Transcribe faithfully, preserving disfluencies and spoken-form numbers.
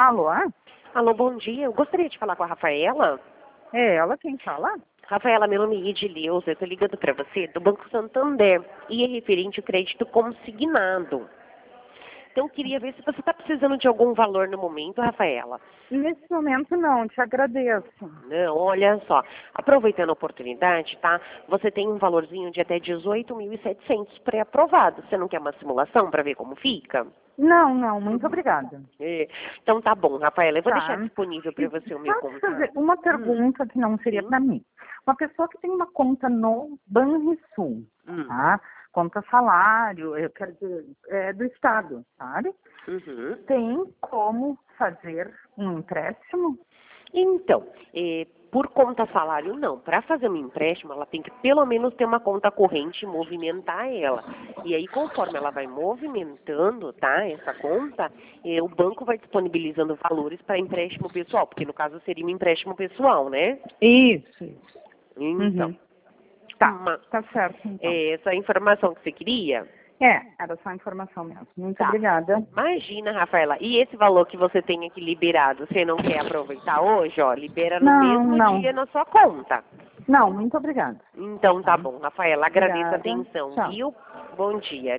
Alô? Alô, bom dia. Eu gostaria de falar com a Rafaela. É ela quem fala? Rafaela, meu nome é Edileuza, eu estou ligando para você do Banco Santander e é referente ao crédito consignado. Então, eu queria ver se você está precisando de algum valor no momento, Rafaela. Nesse momento não, te agradeço. Não, olha só. Aproveitando a oportunidade, tá? Você tem um valorzinho de até dezoito mil e setecentos pré-aprovado. Você não quer uma simulação para ver como fica? Não, não, muito obrigada. É. Então tá bom, Rafaela. Eu vou Tá. deixar disponível para E você o meu pode fazer contato. uma pergunta que não seria Sim. para mim. Uma pessoa que tem uma conta no Banrisul, Hum. tá? Conta salário, eu quero dizer, é do Estado, sabe? Uhum. Tem como fazer um empréstimo? Então, eh, por conta salário, não. Para fazer um empréstimo, ela tem que pelo menos ter uma conta corrente e movimentar ela. E aí, conforme ela vai movimentando, tá, essa conta, eh, o banco vai disponibilizando valores para empréstimo pessoal, porque no caso seria um empréstimo pessoal, né? Isso, isso. Então, Uhum. Tá, uma- tá certo então. eh, essa informação que você queria? É, era só informação mesmo. Muito Tá. obrigada. Imagina, Rafaela. E esse valor que você tem aqui liberado, você não quer aproveitar hoje? Ó, libera no Não, mesmo não. dia na sua conta. Não, muito obrigada. Então tá Tá. bom, Rafaela. Agradeço a Obrigada. atenção, Tchau. viu? Bom dia.